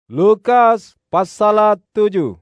Lukas pasal 7.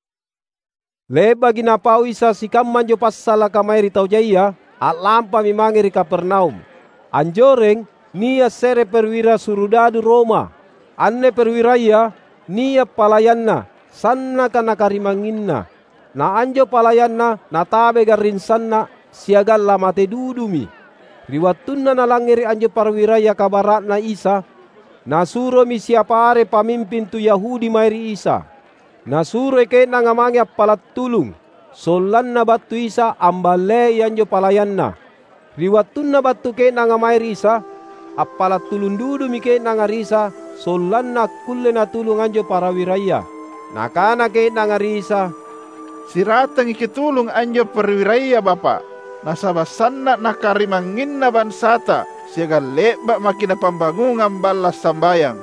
Leba ginapau Isa sikam manjo pasala kamai ritau jaya, lampa mimangi ri Kapernaum. Anjoreng nia sere perwira surudadu Roma. Anne perwiraya nia palayanna, sanna kana karimanginna. Na anjo palayanna na tabe garinsanna siagalla mate dudumi. Riwattunna nalangeri anjo perwiraya kabaratna Isa. Nasuro mi siapa are pamimpin tu Yahudi mairi Isa. Nasuro ke nangamangi appalat tulung. Solanna batu Isa ambale yanjo palayanna. Riwattunna batu ke nangamairi Isa. Appalat tulung dudu mi ke nangarisa. Solanna kulle na tulung anjo parawiraya. Nakana ke nangarisa. Siratang ikitulong anjo perwiraya Bapa. Nasabasanna nakarimanginna bansata. Siaga leba makina pambangungan balas sambayang.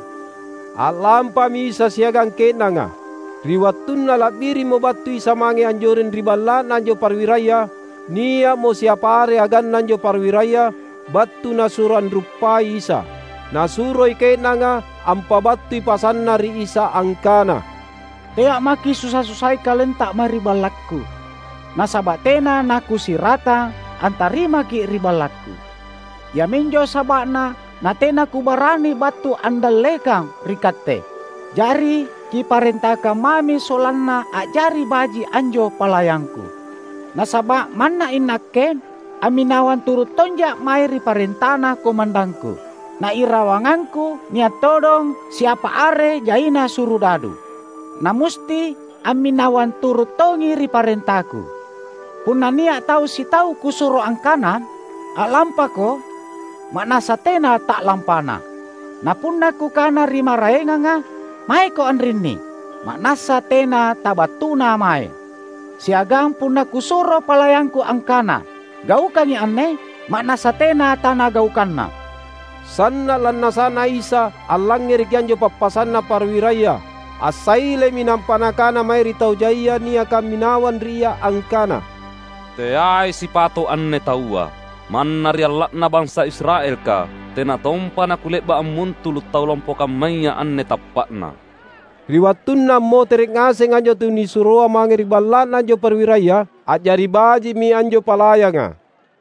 Alampa misa siagang kenanga. Riwattunna labiri mo batu Isa mangi anjoren riballa nanjo parwiraya. Nia mo siapare agan nanjo parwiraya. Batu nasuran rupai Isa. Nasuroi kenanga ampa batu pasanna ri Isa angkana. Tea maki susah-susah kalian tak mari balakku. Nasabatena naku sirata antari maki ribalakku. Ya minjo sabakna natena kubarani batu andal lekang rikate. Jari ki parentaka mami solanna ajari baji anjo palayangku. Nasabak mana inakken aminawan turut tonjak mairi parentana komandangku. Na irawanganku niat todong siapa are jaina surudadu. Na musti aminawan turut tongi ri parentaku. Puna niat tahu si tahu kusuro angkanan alampako. Makna satena tak lampana. Napuna ku kana rima raenganga, mai ko anrini. Makna satena tabatuna mai. Siagang puna kusuro palayangku angkana. Gaukani anne, makna satena tanah gaukanna. Sanna lanna sana Isa alangir kianjo papasanna parwiraya. Asaile minampanakana mai ritau jaya nia kaminawan ria angkana. Teai sipato anne taua. Manna riallatna bangsa Israel ka, tena tompa na kuleba amuntulut tau lompo kamaya anne tappakna. Riwattunna mo terek ngase anjo tu nisuroa mangeri ballan anjo perwiraya, ajari baji mi anjo palayanga.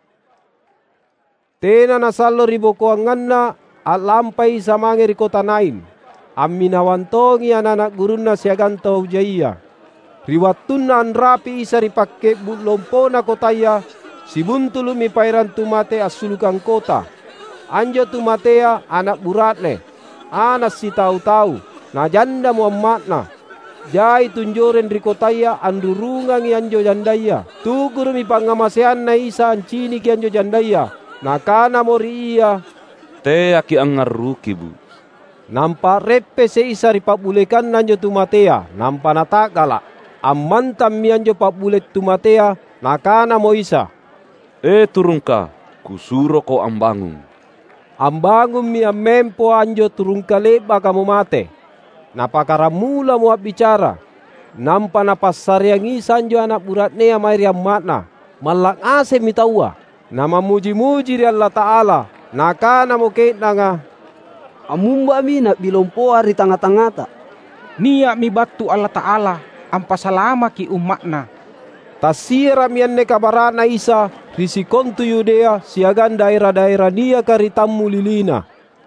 Tena nasallo riboko anganna, alampai sa mangeri kota Nain. Aminawantongi anak gurunna siagantau jaya. Riwattunna anrapi Isa ripakke bulompona kotaya, si buntulu mi pairan tumate asulukan kota. Anjo tumatea anak buratne. Anak si tahu-tahu. Na janda muammatna. Jai tunjoren rikotaya andurungangi anjo jandaya. Tugur mi pangamasean na Isa ancini ki anjo jandaya. Nakana mori iya. Te aki angaruki bu. Nampak repe se Isa ripabulekan anjo tumatea. Nampak natakala. Amantam mi anjo pabulet tumatea. Nakana mo Isa. Turungka, kusuro ko ambangun. Ambangun mi amempo anjo turungka leba kamu mate. Napakaramula mo bicara. Nampa napasaryang Isa anjo anak buratnea mairi ammatna. Malak ase mitawa. Nama muji-muji ri Allah Ta'ala. Nakana mo ketnanga. Amumba mi nak bilompoa ri tanga-tangata. Nia mi batu Allah Ta'ala ampasalama ki umatna. Tasira mianne kabarana Isa risikontu Yudea siagan daerah-daerah nia karitammu lilina.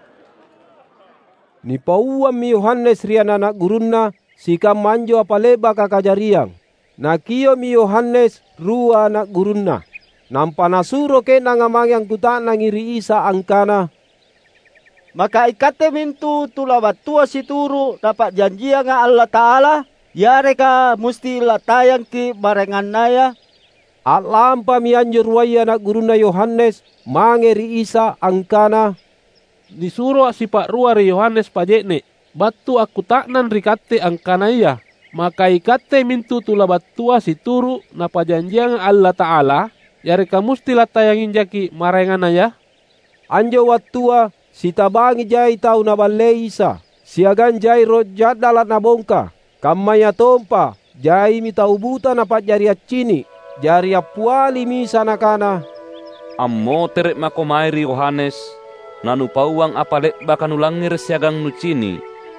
Ni pauam mi Yohanes rian anak gurunna sikam manjo apaleba kakajariang. Nakio mi Yohanes rua anak gurunna. Nampa nasuro ke nangamangyang kutana ngiri Isa angkana. Maka ikate mintu tulabatua situru dapat janjia nga Allah Ta'ala. Yare ka musti latayang ki barengan naya. Alampa mi anjur waya anak guruna Yohanes mangeri Isa angkana. Disuruh si Pak Rua ri Yohanes pajekne. Batu aku taknan rikate angkana iya. Maka ikate mintu tula batua si turu na pajanjiang Allah Ta'ala. Yare ka musti latayangin jaki marengan naya. Anjo watua si tabangi jai tau na balle Isa. Siagan jai rojat dalat na bongka. Kamaya tompa, jai mi taubuta napat jari accini, jari apuali mi sanakana. Ammo terek mako mairi Yohanes, nanu pauang apalek bakan ulangir siagang nucini,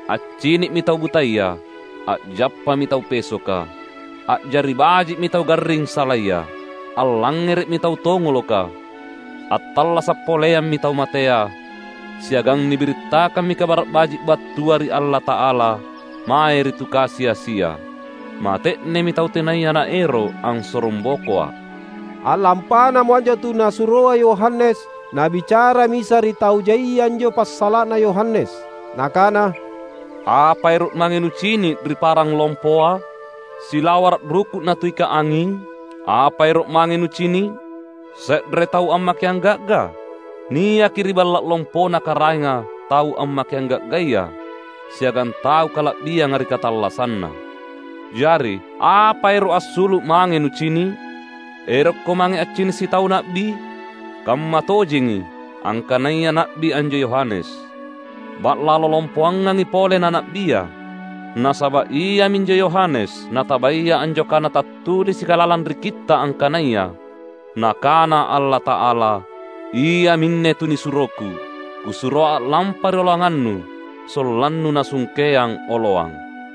Accinik mitau butaya, jappa mitau pesoka, jari baji mitau garing salaya, allangerit mitau tongoloka, attalla sappoleyan mitau matea, siagang niberitakan mi kabar baji batuari Allah Ta'ala, maeri tu kasia-sia, matekne mitau tenaya na ero ang sorombokoa. Alampana mo anjo tu nasuroa Yohanes, na bicara misari tau jai anjo passalana Yohanes. Nakana, apa erut mangenu cini dari parang lompoa, silawarat rukut na tuika angin, apa erut mangenu cini, sedre tau ammak yang gagga, niya kiri balak lompo na karanga, tau ammak yang gaggaya, siagan tau kalak dia ngari katallasanna. Jari, apa erut asulu mangenu cini, erok ko mange acini si tau nakbi, kamma tojingi, angkanaya nakbi anjo Yohanes. Bat lalo lompoangan ipole na nakbiya, nasaba iya minjo Yohanes, natabaya anjo kana tatuli si kalalan rikita angkanaya, nakana Allah Ta'ala, iya minne tu ni suroku, kusuroa lampari olangannu, solannu nasungkeang oloang.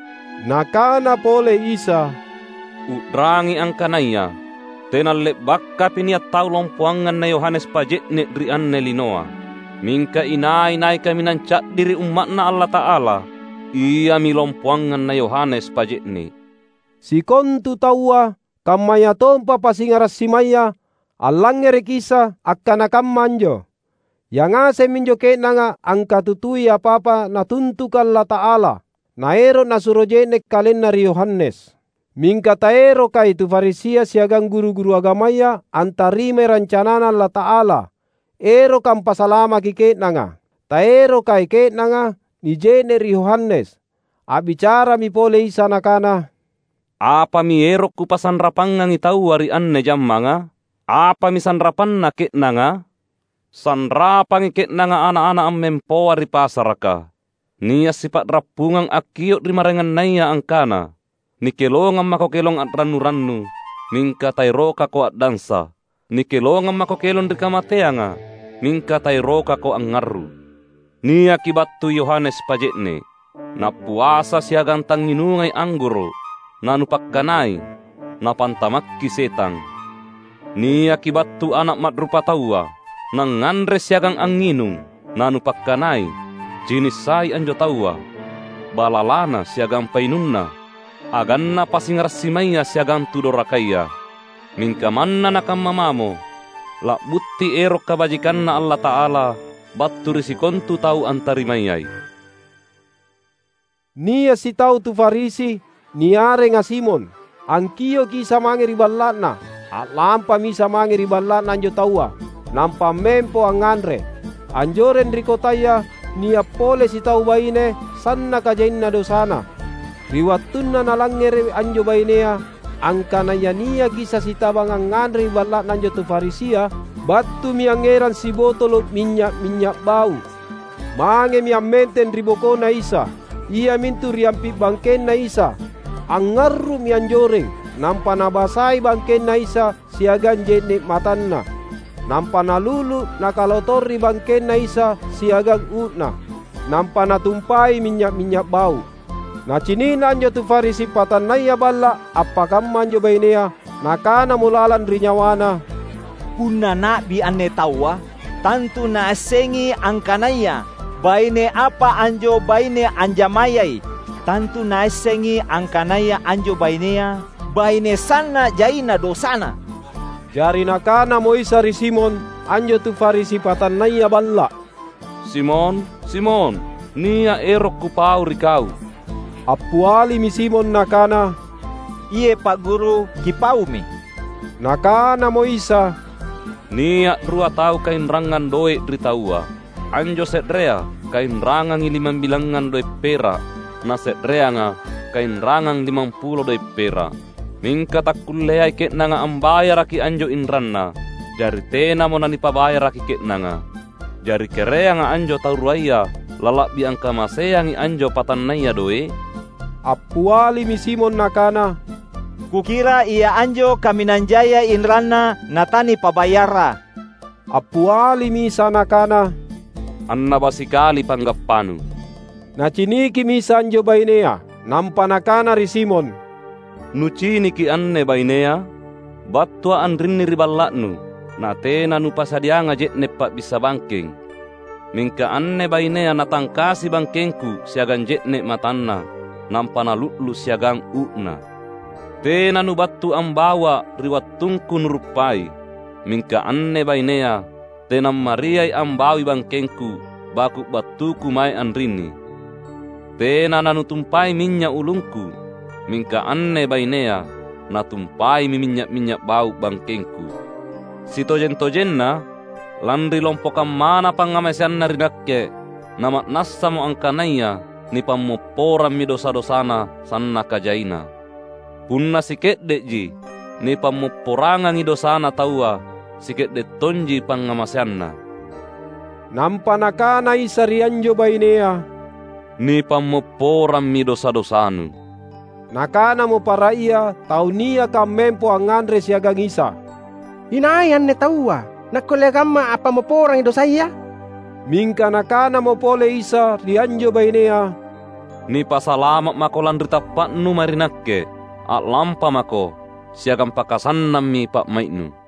nakana pole Isa, udrangi angkanaya, tenalle bakka piniat tau lompoangan na Yohanes pajekne dri anne linoa. Mingka inay kami nancak diri umatna Allah Ta'ala, iya mi lompoangan na Yohanes pajekne. Si kontu taua, kamaya tompa pasingaras simaya, allangere kisa akkana kammanjo. Yang ase minjo kenanga angka tutui apa-apa na tuntukan Allah Ta'ala, na ero na surojene kalen nari Yohanes. Mingka taero kai tu Farisia siagang guru-guru agamaya antarime rancanana Allah Ta'ala. Ero kam pasalama ki kenanga, taero kai kenanga ni jene ri Yohanes. Abicara mi pole Isa nakana, apa mi erok ku pasanrapangang itau wari anne jammanga? Apa mi sanrapan na kenanga? Sanrapang kenanga anak-anak ammempo wari pasaraka. Niya sifat rapungang akiyot rimarengan naya angkana. Ni kelongan mako kelong at ranu-ranu, mingka tayro kako at dansa. Ni kelongan mako kelon di kamateanga, mingka tayro kako ang ngaru. Ni akibat tu Yohanes pajekne, na puasa siagang tanginungay angguro, na nupakkanay, na pantamakki setang. Ni akibat tu anak matrupa tawa, na ngandre siagang anginung, na nupakkanay, jinisay anjo tawa. Balalana siagang painunna, aganna pasingarsimaya siagang tudorakaya. Mingka manna nakam mamamo, la butti erok kabajikan na Allah Ta'ala, batu risikontu tau antarimayay. Nia si tau tu Farisi, niare nga Simon, angkiyo kisa mangiri ballatna, at lampa misa mangiri ballatna anjo taua, nampa mempo ang ngandre. Anjoren rikotaya, nia pole si tau baine, sanna kajain na dosana. Riwatun na nalangere anjo bainea, angkanaya nia kisa si tabang ang ngandre ballatna anjo tu Farisia, batu miangeran si botolo minyak bau. Mange miamenten riboko na Isa, ia mintu riampi bangken na Isa. Ang ngaru mianjoreng, nampa nabasay bangken na Isa siagan jene matanna. Nampa nalulu nakalotori bangken na Isa siagang utna. Nampa natumpai minyak bau. Nacinina anjo tu Farisi patanaya balla apakam manjo bainea, nakana mulalan rinyawana. Kuna nabi ane tawa, tantu na asengi angkanaya, baine apa anjo baine anjamayai, tantu na asengi angkanaya anjo bainea, baine sana jaina dosana. Jari nakana mo Isa ri Simon, anjo tu Farisi patanaya balla. Simon, Simon, nia erok ku pau rikau. Apuali mi Simon nakana, Iye Pak Guru, kipau mi. Nakana mo Isa, nia rua tau kain rangan doe dritaua. Anjo sedrea kain rangang 5 bilangan doe pera, na sedrea nga kain rangang 50 doe pera. Mingka takulleai ket nanga ambayar aki anjo inranna, jari tena mo nanipabayar aki ket nanga. Jari kerea nga anjo tau ruaya, lalak bi angka maseangi anjo patanaya doe. apuali mi Simon nakana, Kukira ia anjo kaminanjaya inranna natani pabayara. apuali mi Isa nakana, Anna basikali panggappanu. Naciniki misa anjo bainea, nampanakana ri Simon. Nuciniki anne bainea, battua anrinni riballaknu, na tena nu pasadianga jetne pak bisa bangkeng. Mingka anne bainea natangkasi bangkengku siagan jetne matanna, nampana lutlu siagang ukna. Tena nu battu ambawa riwattungku nurupai, mingka anne bainea tenam mariai ambawi bangkengku baku battuku mai anrini. Tena nanutumpai minyak ulungku, mingka anne bainea natumpai minyak bau bangkengku. Si tojen-tojenna landri lompokam mana pangamasianna rinakke, namat nassamo angkanaya ni pammoporan mi dosa-dosana sanna kajaina. Punna sikedde ji ni pammoporangan i dosana taua, sikedde tonji pangamasianna. Nampanakana Isa ri anjo bainea, ni pammoporan mi dosa-dosanu. Nakana mo para ia tau nia kamempo angandre siagang Isa. Inayan ne taua, nakolegamma apa mo porang dosa iya? Mingka nakana mo pole Isa ri anjo bainea, ni pasalamat mako landri tapatnu marinakke, at lampa mako siagam pakasannam mi pak maitnu.